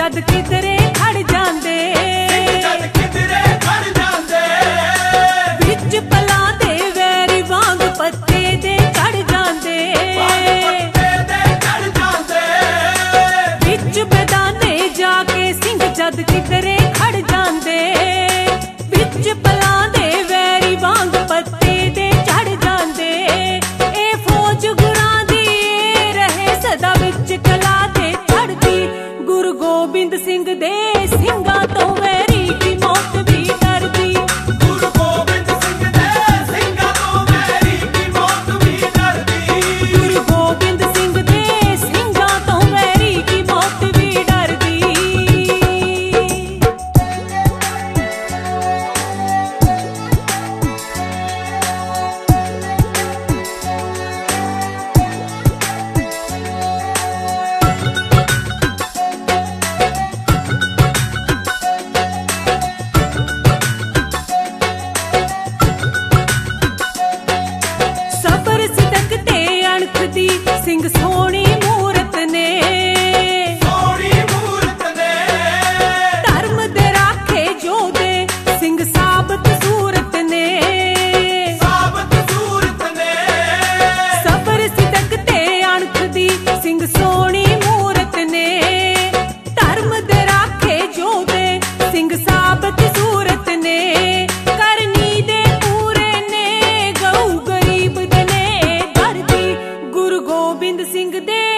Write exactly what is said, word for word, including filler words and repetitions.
ਜਦ ਕਿਧਰੇ ਖੜ ਜਾਂਦੇ, ਜਦ ਕਿਧਰੇ ਖੜ ਜਾਂਦੇ, ਵਿੱਚ ਪਲਾਂ ਦੇ ਵੈਰੀ ਵਾਂਗ ਪੱਤੇ ਦੇ ਚੜ ਜਾਂਦੇ, ਪੱਤੇ ਦੇ ਚੜ ਜਾਂਦੇ, ਵਿੱਚ ਮੈਦਾਨੇ ਜਾ ਕੇ ਸਿੰਘ ਜਦ ਕਿਧਰੇ ਖੜ ਜਾਂਦੇ, ਵਿੱਚ ਪਲਾਂ ਦੇ ਵੈਰੀ ਵਾਂਗ ਪੱਤੇ ਦੇ ਚੜ ਜਾਂਦੇ। ਇਹ ਫੌਜ ਗੁਰਾਂ ਦੀ ਏ ਰਹੇ ਸਦਾ ਵਿੱਚ ਕਲਾ ਤੇ ਚੜਦੀ, ਗੁਰੂ ਗੋਬਿੰਦ ਸਿੰਘ ਦੇ ਸਿੰਘਾਂ ਤੋਂ ਵੈਰੀ ਦੀ ਮੌਤ ਵੀ ਡਰਦੀ, ਗੁਰੂ ਗੋਬਿੰਦ ਸਿੰਘ ਦੇ ਸਿੰਘਾਂ ਤੋਂ ਵੈਰੀ ਦੀ ਮੌਤ ਵੀ ਡਰਦੀ, ਗੁਰੂ ਗੋਬਿੰਦ ਸਿੰਘ ਦੇ ਸਿੰਘਾਂ ਤੋਂ ਵੈਰੀ ਦੀ ਮੌਤ ਵੀ ਡਰਦੀ। ਸਬਰ ਸਿਦਕ ਤੇ ਅਣਖ ਦੀ ਸਿੰਘ ਸੋਹਣੀ ਮੂਰਤ ਨੇ, ਸੋਹਣੀ ਮੂਰਤ ਨੇ, ਧਰਮ ਦੇ ਰਾਖੇ ਜੋਧੇ ਸਿੰਘ ਸਾਬਤ ਸੂਰਤ ਨੇ, ਸਾਬਤ ਸੂਰਤ ਨੇ, ਸਬਰ ਸਿਦਕ ਤੇ ਅਣਖ ਦੀ ਸਿੰਘ ਸੋਹਣੀ ਮੂਰਤ ਨੇ, ਧਰਮ ਦੇ ਰਾਖੇ ਜੋਧੇ ਸਿੰਘ ਸਾਬਤ ਸੂਰਤ ਨੇ, ਕਰਨੀ ਦੇ ਪੂਰੇ ਨੇ, ਗਊ ਗਰੀਬ ਦੇ ਨੇ ਦਰਦੀ, ਗੁਰੂ ਗੋਬਿੰਦ ਸਿੰਘ ਦੇ